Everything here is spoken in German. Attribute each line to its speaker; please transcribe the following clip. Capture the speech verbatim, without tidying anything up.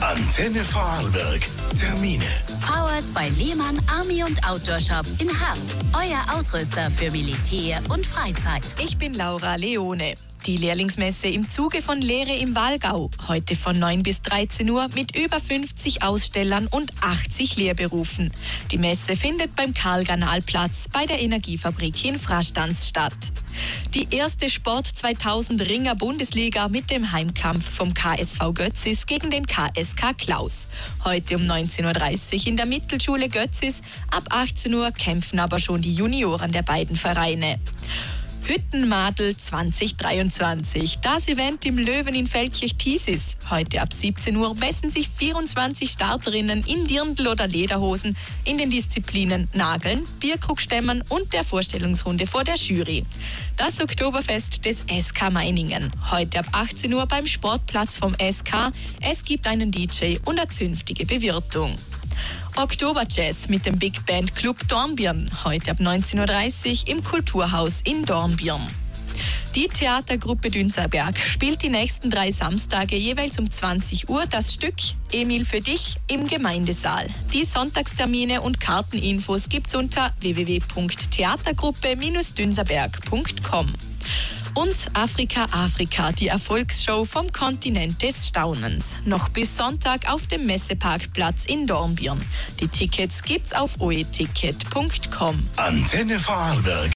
Speaker 1: Antenne Vorarlberg. Termine.
Speaker 2: Powered bei Lehmann Army und Outdoor Shop in Hart. Euer Ausrüster für Militär und Freizeit.
Speaker 3: Ich bin Laura Leone. Die Lehrlingsmesse im Zuge von Lehre im Walgau. Heute von neun bis dreizehn Uhr mit über fünfzig Ausstellern und achtzig Lehrberufen. Die Messe findet beim Karl-Ganal-Platz bei der Energiefabrik in Frastanz statt. Die erste Sport zweitausend Ringer Bundesliga mit dem Heimkampf vom K S V Götzis gegen den K S K Klaus. Heute um neunzehn Uhr dreißig in der Mittelschule Götzis. Ab achtzehn Uhr kämpfen aber schon die Junioren der beiden Vereine. Hüttenmadel zwanzig dreiundzwanzig. Das Event im Löwen in Feldkirch-Thiesis. Heute ab siebzehn Uhr messen sich vierundzwanzig Starterinnen in Dirndl oder Lederhosen in den Disziplinen Nageln, Bierkrugstemmen und der Vorstellungsrunde vor der Jury. Das Oktoberfest des S K Meiningen. Heute ab achtzehn Uhr beim Sportplatz vom S K. Es gibt einen D J und eine zünftige Bewirtung. Oktoberjazz mit dem Big Band Club Dornbirn. Heute ab neunzehn Uhr dreißig im Kulturhaus in Dornbirn. Die Theatergruppe Dünserberg spielt die nächsten drei Samstage jeweils um zwanzig Uhr das Stück Emil für dich im Gemeindesaal. Die Sonntagstermine und Karteninfos gibt's unter w w w punkt theatergruppe dünserberg punkt com. Und Afrika Afrika, die Erfolgsshow vom Kontinent des Staunens. Noch bis Sonntag auf dem Messeparkplatz in Dornbirn. Die Tickets gibt's auf o e ticket punkt com.
Speaker 1: Antenne Vorarlberg.